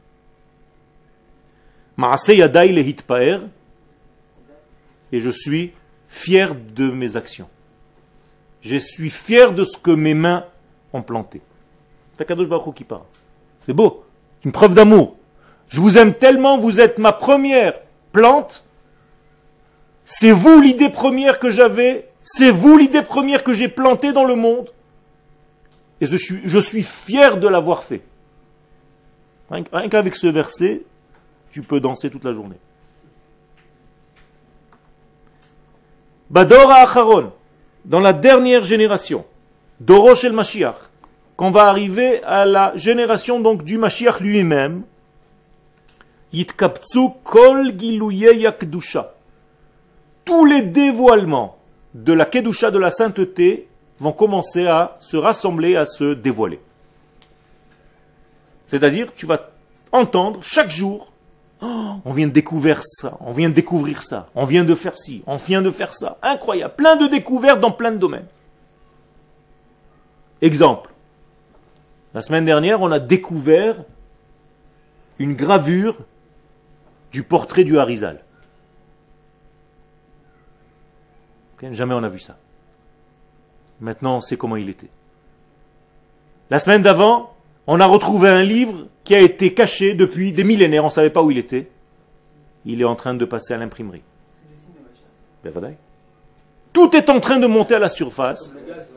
Ma'aseh yaday lehitpaer, et je suis fier de mes actions. Je suis fier de ce que mes mains ont planté. C'est Kadosh Baruch Hu qui parle. C'est beau, une preuve d'amour. Je vous aime tellement, vous êtes ma première plante. C'est vous l'idée première que j'avais, c'est vous l'idée première que j'ai plantée dans le monde. Et je suis fier de l'avoir fait. Rien qu'avec ce verset, tu peux danser toute la journée. Badora Acharon, dans la dernière génération, Dorosh el Mashiach, qu'on va arriver à la génération donc du Mashiach lui-même, Yitkaptsu kol giluye yakdusha. Tous les dévoilements de la kedusha, de la sainteté, vont commencer à se rassembler, à se dévoiler. C'est-à-dire, tu vas entendre chaque jour, oh, on vient de découvrir ça, on vient de découvrir ça, on vient de faire ci, on vient de faire ça. Incroyable, plein de découvertes dans plein de domaines. Exemple, la semaine dernière, on a découvert une gravure du portrait du Harizal. Jamais on a vu ça. Maintenant, on sait comment il était. La semaine d'avant, on a retrouvé un livre qui a été caché depuis des millénaires. On ne savait pas où il était. Il est en train de passer à l'imprimerie. Tout est en train de monter à la surface.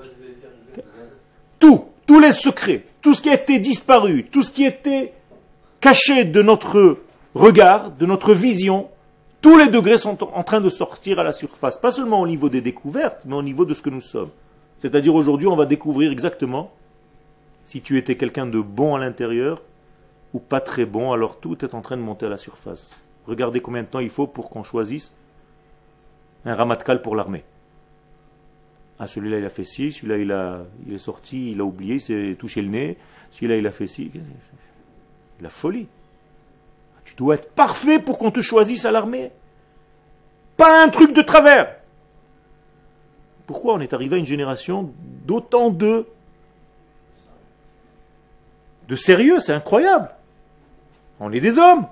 Tous les secrets, tout ce qui a été disparu, tout ce qui était caché de notre regard, de notre vision, tous les degrés sont en train de sortir à la surface. Pas seulement au niveau des découvertes, mais au niveau de ce que nous sommes. C'est-à-dire aujourd'hui, on va découvrir exactement si tu étais quelqu'un de bon à l'intérieur ou pas très bon, alors tout est en train de monter à la surface. Regardez combien de temps il faut pour qu'on choisisse un ramatkal pour l'armée. Ah, celui-là il a fait ci, celui-là il est sorti, il a oublié, il s'est touché le nez, celui-là il a fait ci. La folie. Tu dois être parfait pour qu'on te choisisse à l'armée. Pas un truc de travers. Pourquoi on est arrivé à une génération d'autant de sérieux? C'est incroyable. On est des hommes.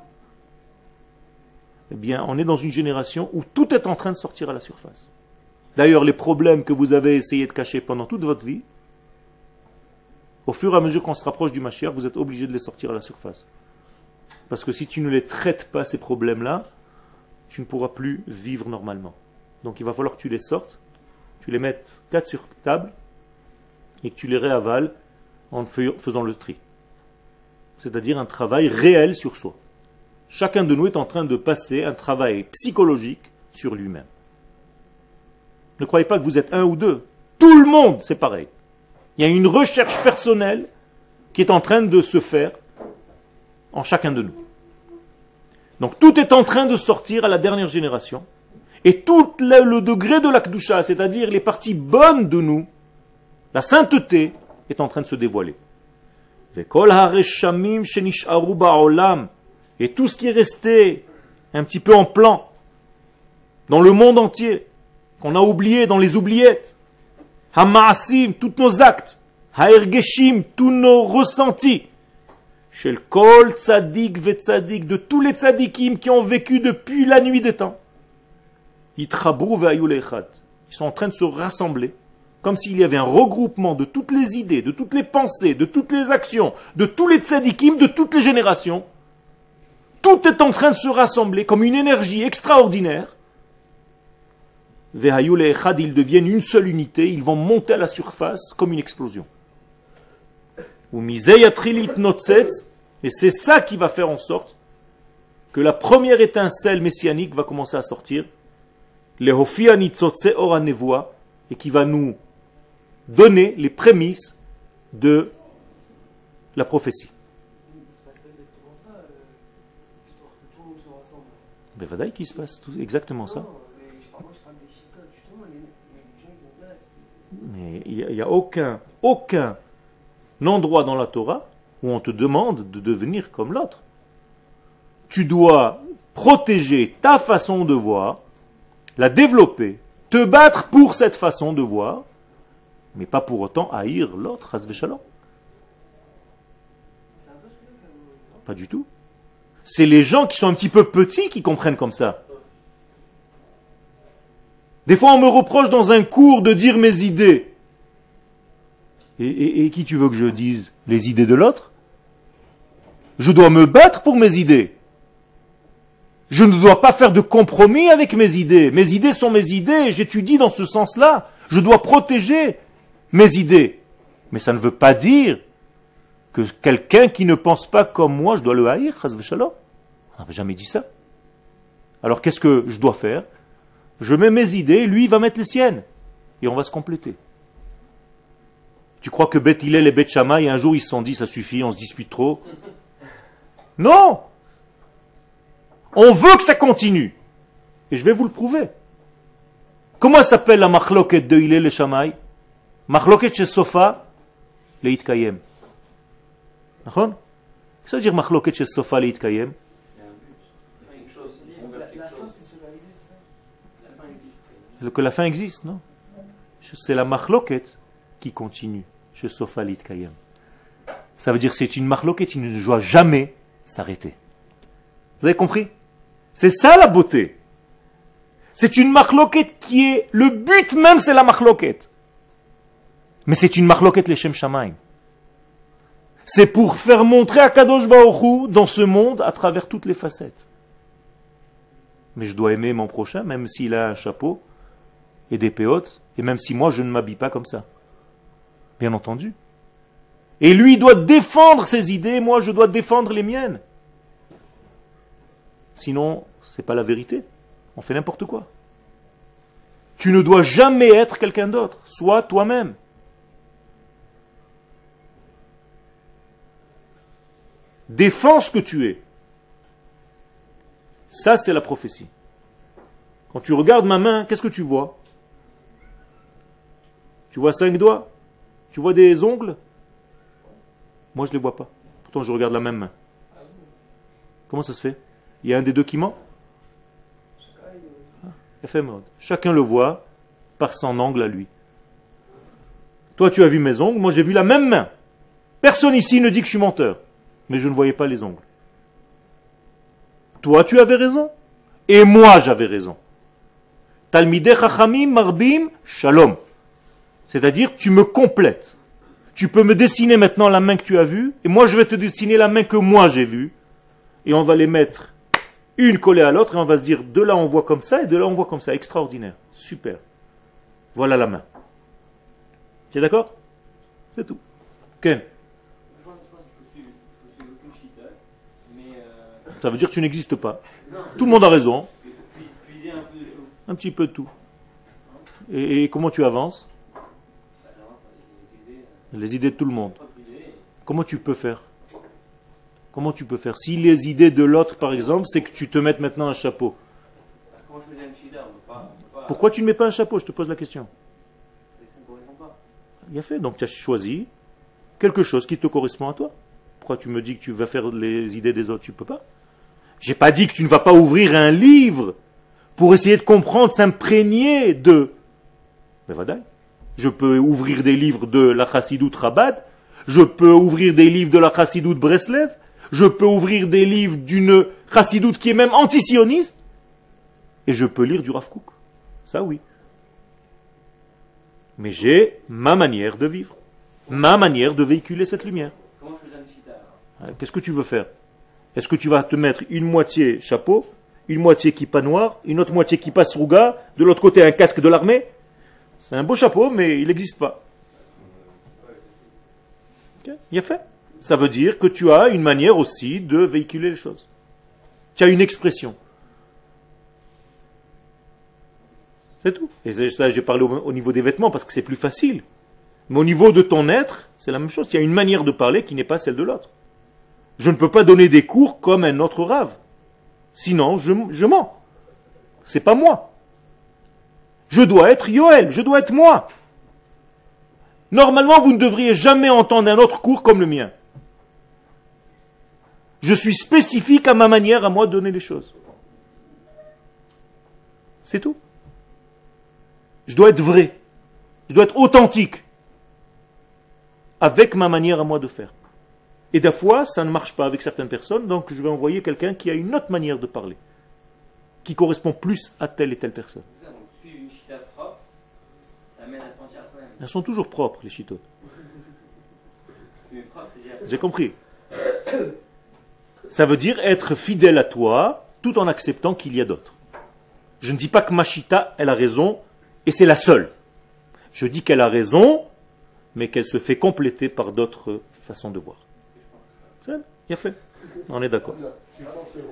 Eh bien, on est dans une génération où tout est en train de sortir à la surface. D'ailleurs, les problèmes que vous avez essayé de cacher pendant toute votre vie, au fur et à mesure qu'on se rapproche du Mashiach, vous êtes obligé de les sortir à la surface. Parce que si tu ne les traites pas, ces problèmes-là, tu ne pourras plus vivre normalement. Donc il va falloir que tu les sortes, tu les mettes 4 sur table, et que tu les réavales en faisant le tri. C'est-à-dire un travail réel sur soi. Chacun de nous est en train de passer un travail psychologique sur lui-même. Ne croyez pas que vous êtes un ou deux. Tout le monde, c'est pareil. Il y a une recherche personnelle qui est en train de se faire en chacun de nous. Donc tout est en train de sortir à la dernière génération. Et tout le degré de la Kedusha, c'est-à-dire les parties bonnes de nous, la sainteté, est en train de se dévoiler. Et tout ce qui est resté un petit peu en plan dans le monde entier, qu'on a oublié dans les oubliettes, Hamaasim, tous nos actes, Haergeshim, tous nos ressentis, Shel Kol Tzadik ve Tzadik, de tous les tzadikim qui ont vécu depuis la nuit des temps, Yitrabru ve'ayu le'echad, ils sont en train de se rassembler, comme s'il y avait un regroupement de toutes les idées, de toutes les pensées, de toutes les actions, de tous les tzadikim, de toutes les générations. Tout est en train de se rassembler comme une énergie extraordinaire. Ve'ayu le'echad, ils deviennent une seule unité, ils vont monter à la surface comme une explosion. Et c'est ça qui va faire en sorte que la première étincelle messianique va commencer à sortir, et qui va nous donner les prémices de la prophétie. Ben Vadaï qui se passe exactement ça. Mais il n'y a aucun endroit dans la Torah où on te demande de devenir comme l'autre. tu dois protéger ta façon de voir, la développer, te battre pour cette façon de voir, mais pas pour autant haïr l'autre, Chas v'Shalom. Pas du tout. C'est les gens qui sont un petit peu petits qui comprennent comme ça. Des fois, on me reproche dans un cours de dire mes idées. Et qui tu veux que je dise? Les idées de l'autre? Je dois me battre pour mes idées. Je ne dois pas faire de compromis avec mes idées. Mes idées sont mes idées. J'étudie dans ce sens-là. Je dois protéger mes idées. Mais ça ne veut pas dire que quelqu'un qui ne pense pas comme moi, je dois le haïr, chas v'shalom. On n'avait jamais dit ça. Alors qu'est-ce que je dois faire? Je mets mes idées, lui il va mettre les siennes. Et on va se compléter. Tu crois que Beth Hillel et Beth Shammai, un jour ils se sont dit, ça suffit, on se dispute trop? Non! On veut que ça continue. Et je vais vous le prouver. Comment s'appelle la machloket de Hillel et Shammai? Machloket chez Sofa, le Itkayem. Qu'est-ce que ça veut dire machloket chez Sofa, le Itkayem? Que la fin existe, non? C'est la machloket qui continue chez Sofa l'Itkayem. Ça veut dire que c'est une machloket qui ne doit jamais s'arrêter. Vous avez compris? C'est ça la beauté. C'est une machloket qui est... Le but même c'est la machloket. Mais c'est une machloket leshem shamayim. C'est pour faire montrer à Kadosh Baruch Hu dans ce monde à travers toutes les facettes. Mais je dois aimer mon prochain même s'il a un chapeau et des péotes, et même si moi je ne m'habille pas comme ça. Bien entendu. Et lui doit défendre ses idées, moi je dois défendre les miennes. Sinon, c'est pas la vérité. On fait n'importe quoi. Tu ne dois jamais être quelqu'un d'autre. Sois toi-même. Défends ce que tu es. Ça, c'est la prophétie. Quand tu regardes ma main, qu'est-ce que tu vois? Tu vois 5 doigts? Tu vois des ongles? Moi, je ne les vois pas. Pourtant, je regarde la même main. Comment ça se fait? Il y a un des deux qui ment? Chacun le voit par son angle à lui. Toi, tu as vu mes ongles, moi j'ai vu la même main. Personne ici ne dit que je suis menteur. Mais je ne voyais pas les ongles. Toi, tu avais raison. Et moi, j'avais raison. Talmidei chachamim marbim shalom. C'est-à-dire, tu me complètes. Tu peux me dessiner maintenant la main que tu as vue, et moi je vais te dessiner la main que moi j'ai vue, et on va les mettre une collée à l'autre, et on va se dire, de là on voit comme ça, et de là on voit comme ça. Extraordinaire. Super. Voilà la main. Tu es d'accord? C'est tout. Ken? Ça veut dire que tu n'existes pas. Tout le monde a raison. Un petit peu de tout. Et comment tu avances? Les idées de tout le monde. Comment tu peux faire? Comment tu peux faire? Si les idées de l'autre, par exemple, c'est que tu te mettes maintenant un chapeau. Pourquoi tu ne mets pas un chapeau? Je te pose la question. Il a fait. Donc tu as choisi quelque chose qui te correspond à toi. Pourquoi tu me dis que tu vas faire les idées des autres? Tu ne peux pas. J'ai pas dit que tu ne vas pas ouvrir un livre pour essayer de comprendre, s'imprégner de... Mais vadaï. Je peux ouvrir des livres de la Chassidoute Chabad, je peux ouvrir des livres de la Chassidoute Breslev, je peux ouvrir des livres d'une Chassidoute qui est même antisioniste, et je peux lire du Rav Kook. Ça oui. Mais j'ai ma manière de vivre, ma manière de véhiculer cette lumière. Comment je faisais un chita? Qu'est-ce que tu veux faire? Est-ce que tu vas te mettre une moitié chapeau, une moitié kippa noire, une autre moitié kippa srouga, de l'autre côté un casque de l'armée? C'est un beau chapeau, mais il n'existe pas. Okay. Il a fait. Ça veut dire que tu as une manière aussi de véhiculer les choses. Tu as une expression. C'est tout. Et ça, j'ai parlé au niveau des vêtements parce que c'est plus facile. Mais au niveau de ton être, c'est la même chose. Il y a une manière de parler qui n'est pas celle de l'autre. Je ne peux pas donner des cours comme un autre rave. Sinon, je mens. C'est pas moi. Je dois être Yoel, je dois être moi. Normalement, vous ne devriez jamais entendre un autre cours comme le mien. Je suis spécifique à ma manière, à moi, de donner les choses. C'est tout. Je dois être vrai. Je dois être authentique. Avec ma manière à moi de faire. Et des fois, ça ne marche pas avec certaines personnes, donc je vais envoyer quelqu'un qui a une autre manière de parler, qui correspond plus à telle et telle personne. Donc, suivre une chita propre, ça amène à se mentir à soi-même. Elles sont toujours propres, les chitotes. Mais propre, c'est J'ai compris. Ça veut dire être fidèle à toi, tout en acceptant qu'il y a d'autres. Je ne dis pas que ma chita, elle a raison, et c'est la seule. Je dis qu'elle a raison, mais qu'elle se fait compléter par d'autres façons de voir. C'est bien, il a fait. On est d'accord. Va voir ce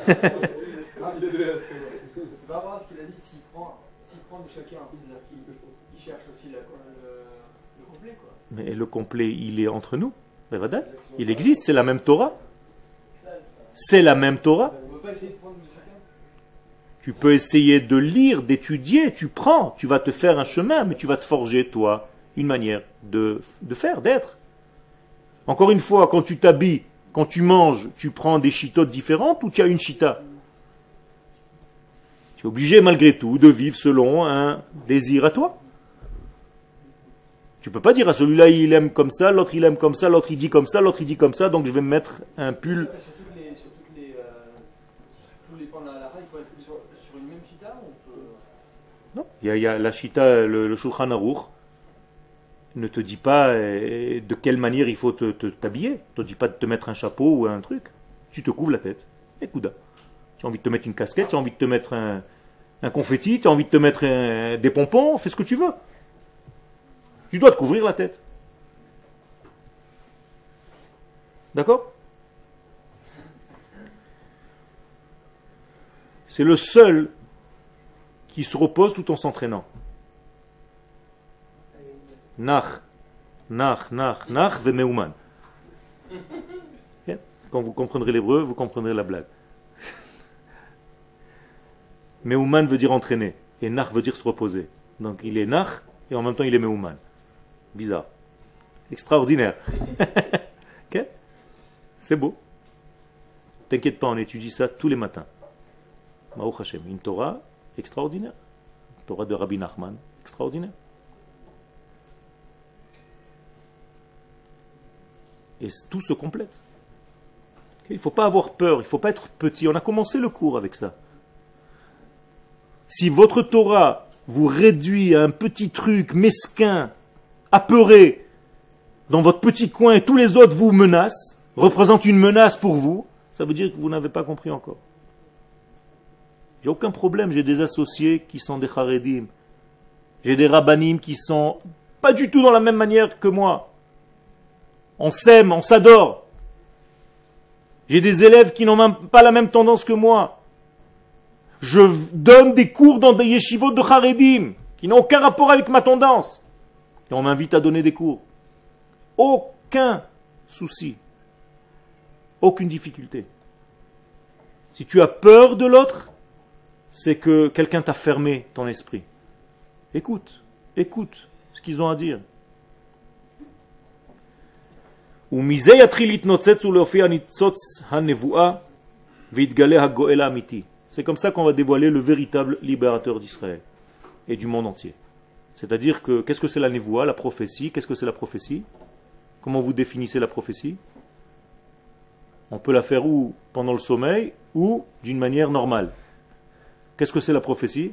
qu'il a dit, s'il prend de chacun, c'est-à-dire qu'il cherche aussi le complet, quoi. Mais le complet, il est entre nous. Il existe, c'est la même Torah. C'est la même Torah. On ne peut pas essayer de prendre de chacun. Tu peux essayer de lire, d'étudier, tu prends, tu vas te faire un chemin, mais tu vas te forger, toi, une manière de faire, d'être. Encore une fois, quand tu t'habilles, quand tu manges, tu prends des chitotes différentes ou tu as une chita? Tu es obligé, malgré tout, de vivre selon un désir à toi. Tu peux pas dire à celui-là, il aime comme ça, l'autre il aime comme ça, l'autre il dit comme ça, l'autre il dit comme ça, donc je vais me mettre un pull. Sur tous les points de la halakha, il faut être sur une même chita ou on peut... Non, il y a la chita, le Shulchan Aruch, ne te dit pas de quelle manière il faut t'habiller. Ne te dit pas de te mettre un chapeau ou un truc. Tu te couvres la tête. Et couda. Tu as envie de te mettre une casquette, tu as envie de te mettre un confetti, tu as envie de te mettre des pompons, fais ce que tu veux. Tu dois te couvrir la tête. D'accord? C'est le seul qui se repose tout en s'entraînant. Nach, vemeuman. Quand vous comprendrez l'hébreu, vous comprendrez la blague. Meuman veut dire entraîner, et nach veut dire se reposer. Donc il est nach, et en même temps il est meuman. Bizarre. Extraordinaire. Okay? C'est beau. T'inquiète pas, on étudie ça tous les matins. Baruch Hashem, une Torah extraordinaire. Une Torah de Rabbi Nachman, extraordinaire. Et tout se complète. Il ne faut pas avoir peur, il ne faut pas être petit. On a commencé le cours avec ça. Si votre Torah vous réduit à un petit truc mesquin, apeuré, dans votre petit coin, et tous les autres vous menacent, représentent une menace pour vous, ça veut dire que vous n'avez pas compris encore. J'ai aucun problème, j'ai des associés qui sont des charedim. J'ai des rabbanim qui sont pas du tout dans la même manière que moi. On s'aime, on s'adore. J'ai des élèves qui n'ont même pas la même tendance que moi. Je donne des cours dans des yeshivot de charedim qui n'ont aucun rapport avec ma tendance. Et on m'invite à donner des cours. Aucun souci. Aucune difficulté. Si tu as peur de l'autre, c'est que quelqu'un t'a fermé ton esprit. Écoute ce qu'ils ont à dire. C'est comme ça qu'on va dévoiler le véritable libérateur d'Israël et du monde entier. C'est-à-dire que, qu'est-ce que c'est la névoua, la prophétie? Qu'est-ce que c'est la prophétie? Comment vous définissez la prophétie? On peut la faire ou pendant le sommeil ou d'une manière normale. Qu'est-ce que c'est la prophétie?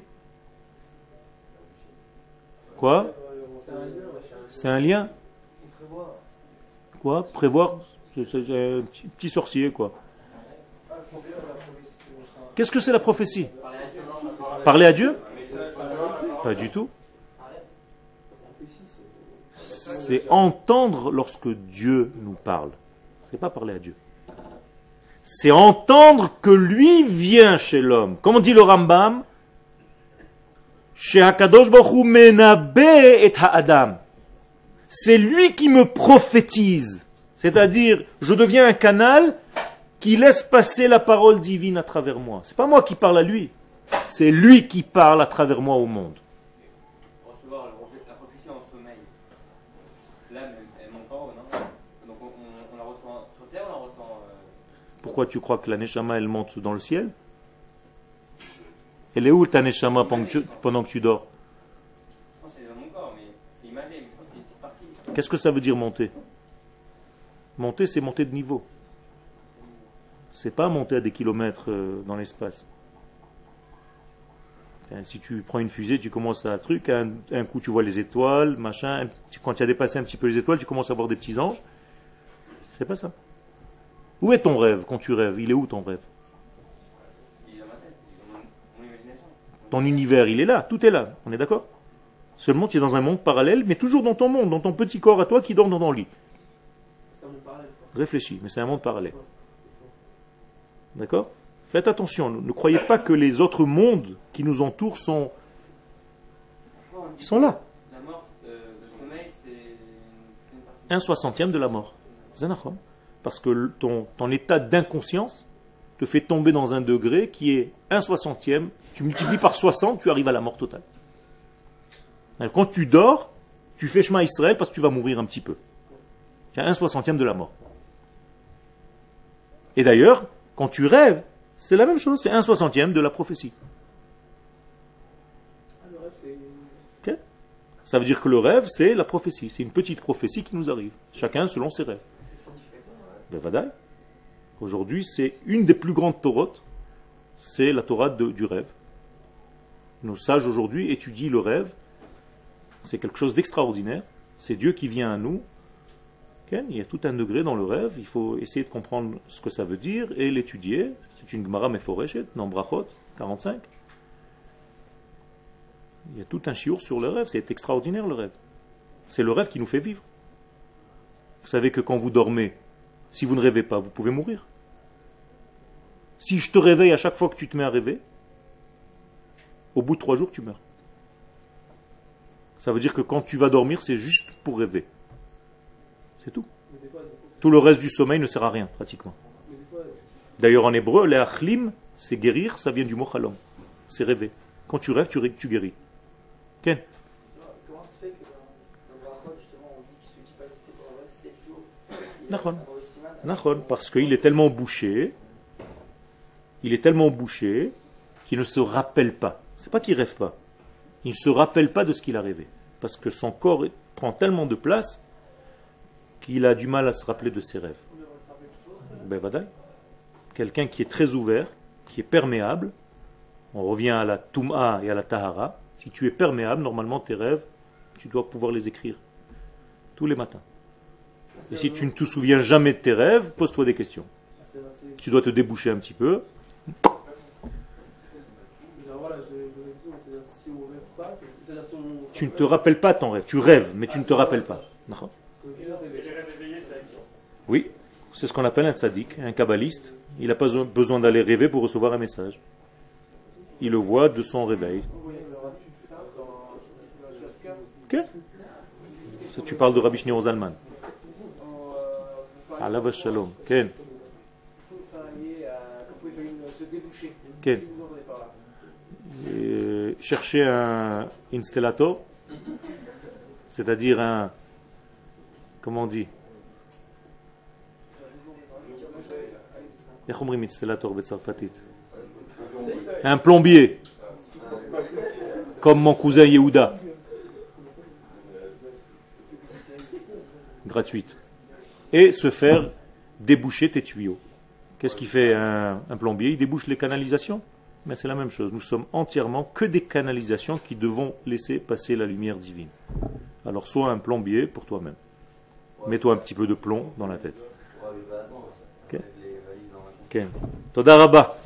Quoi? C'est un lien. Quoi? Prévoir? C'est un petit sorcier, quoi. Qu'est-ce que c'est la prophétie? Parler à Dieu? Pas du tout. C'est entendre lorsque Dieu nous parle. C'est pas parler à Dieu. C'est entendre que lui vient chez l'homme. Comme dit le Rambam, chez Hakadosh Baruch Hu menabe et ha'adam. C'est lui qui me prophétise. C'est-à-dire, je deviens un canal qui laisse passer la parole divine à travers moi. C'est pas moi qui parle à lui. C'est lui qui parle à travers moi au monde. Recevoir la prophétie en sommeil. Là, elle monte en haut, non? Donc on la reçoit sur terre ou on la reçoit pourquoi tu crois que la neshama elle monte dans le ciel? Elle est où ta neshama pendant que tu dors? Je pense que c'est dans mon corps, mais c'est imagé, mais je pense qu'il y a une petite partie. Qu'est-ce que ça veut dire monter? Monter, c'est monter de niveau. C'est pas monter à des kilomètres dans l'espace. Si tu prends une fusée, tu commences à un truc, un coup tu vois les étoiles, machin, quand tu as dépassé un petit peu les étoiles, tu commences à voir des petits anges. C'est pas ça. Où est ton rêve quand tu rêves? Il est où ton rêve? Il est dans ma tête, il est dans mon imagination. Ton univers, il est là, tout est là, on est d'accord? Seulement tu es dans un monde parallèle, mais toujours dans ton monde, dans ton petit corps à toi qui dort dans ton lit. C'est un monde parallèle. Réfléchis, mais c'est un monde parallèle. D'accord? Faites attention, ne croyez pas que les autres mondes qui nous entourent sont... Ils sont là. La mort, le sommeil, c'est une partie. Un soixantième de la mort. Zanachom. Parce que ton état d'inconscience te fait tomber dans un degré qui est un soixantième. Tu multiplies par 60, tu arrives à la mort totale. Alors, quand tu dors, tu fais Shema Israël parce que tu vas mourir un petit peu. Tu as un soixantième de la mort. Et d'ailleurs, quand tu rêves, c'est la même chose, c'est un soixantième de la prophétie. Ah, le rêve, c'est. Ok? Ça veut dire que le rêve, c'est la prophétie. C'est une petite prophétie qui nous arrive. Chacun selon ses rêves. C'est significatif. Ben, vadaï. Aujourd'hui, c'est une des plus grandes Torotes, c'est la Torah du rêve. Nos sages aujourd'hui étudient le rêve. C'est quelque chose d'extraordinaire. C'est Dieu qui vient à nous. Okay? Il y a tout un degré dans le rêve. Il faut essayer de comprendre ce que ça veut dire et l'étudier. C'est une Gemara Meforeshet, dans Brachot 45. Il y a tout un chiour sur le rêve. C'est extraordinaire le rêve. C'est le rêve qui nous fait vivre. Vous savez que quand vous dormez, si vous ne rêvez pas, vous pouvez mourir. Si je te réveille à chaque fois que tu te mets à rêver, au bout de 3 jours, tu meurs. Ça veut dire que quand tu vas dormir, c'est juste pour rêver. C'est tout. Mais des fois, Tout le reste du sommeil ne sert à rien, pratiquement. mais des fois, D'ailleurs, en hébreu, le achlim, c'est guérir, ça vient du mot chalom. C'est rêver. Quand tu rêves, tu guéris. Ken? Comment ça se fait que dans le Brachot, justement, on dit que celui qui pas quitté pour le reste, 7 jours, il a Nachon. sa mauvaise siman, Nachon, parce qu'il est tellement bouché, qu'il ne se rappelle pas. C'est pas qu'il rêve pas. Il ne se rappelle pas de ce qu'il a rêvé. Parce que son corps prend tellement de place qu'il a du mal à se rappeler de ses rêves. on devrait se rappeler toujours ça. Ben vadaï. Quelqu'un qui est très ouvert, qui est perméable, on revient à la Toum'a et à la Tahara. Si tu es perméable, normalement tes rêves, tu dois pouvoir les écrire tous les matins. Et si tu ne te souviens jamais de tes rêves, pose-toi des questions. Tu dois te déboucher un petit peu. Voilà, c'est-à-dire si on rêve pas, c'est-à-dire si on. Tu ne te rappelles pas ton rêve. Tu rêves, mais tu ne te rappelles pas. D'accord? Donc, déjà, rêver. Les rêves éveillés, ça existe. Oui, c'est ce qu'on appelle un tzaddik, un kabbaliste. Il n'a pas besoin d'aller rêver pour recevoir un message. Il le voit de son réveil. Vous voyez le rabbi, c'est ça, dans la Shulaska. Ok? Ça, tu parles de Rabbi Shneur Zalman. Allah shalom. Ken. Quand vous fallait se déboucher. Ken. Qu'est-ce que vous entendez par là? Chercher un installator, c'est-à-dire un, comment on dit, un plombier, comme mon cousin Yehuda, gratuite, et se faire déboucher tes tuyaux. Qu'est-ce qu'il fait un plombier? Il débouche les canalisations. Mais c'est la même chose. Nous sommes entièrement que des canalisations qui devons laisser passer la lumière divine. Alors sois un plombier pour toi-même. Mets-toi un petit peu de plomb dans la tête. Ok? Toda Rabba.